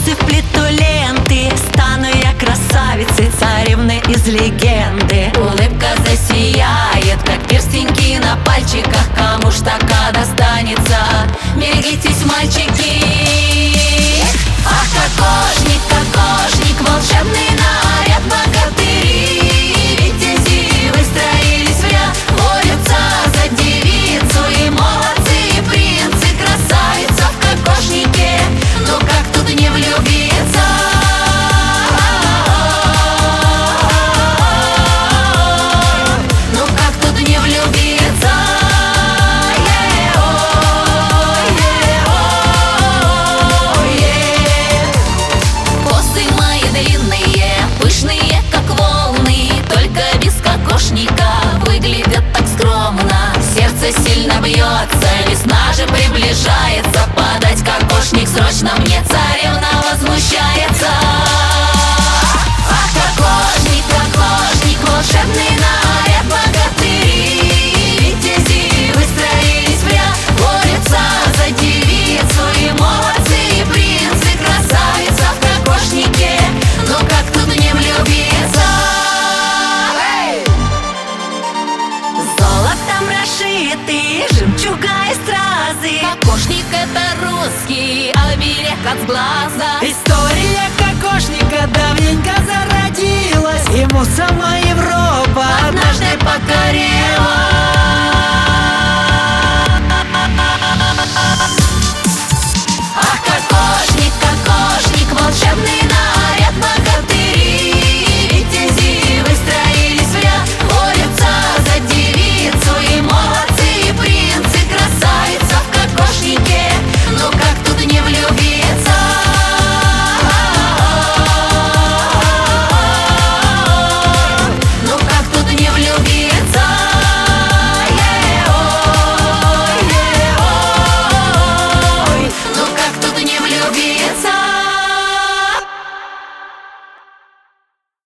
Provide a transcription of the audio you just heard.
Пальцы вплету ленты, стану я красавицей, царевной из легенды. Улыбка засияет, как перстеньки на пальчиках. Кому ж така достанется? Берегитесь, мальчики. Ах, кокошник, кокошник, волшебный наряд, богатыри, витязи выстроились в ряд, борются за девицу, и молодцы, и принцы, красавица в кокошнике. Ну как тут не влюбиться? Ну как тут не влюбиться? Косы мои длинные, пышные, как волны, только без кокошника выглядят так скромно. Сердце сильно бьется, весна же приближается. Подать кокошник срочно мне, царевна возмущается. Ах, кокошник, кокошник, волшебный наряд, богатыри, витязи выстроились в ряд, борются за девицу, и молодцы, и принцы, красавица в кокошнике. Ну как тут не влюбиться? Золотом расшиты жемчуга и стразы. Кокошник — это русский оберег от сглаза. История кокошника давненько зародилась, ему сама Европа Однажды покорила.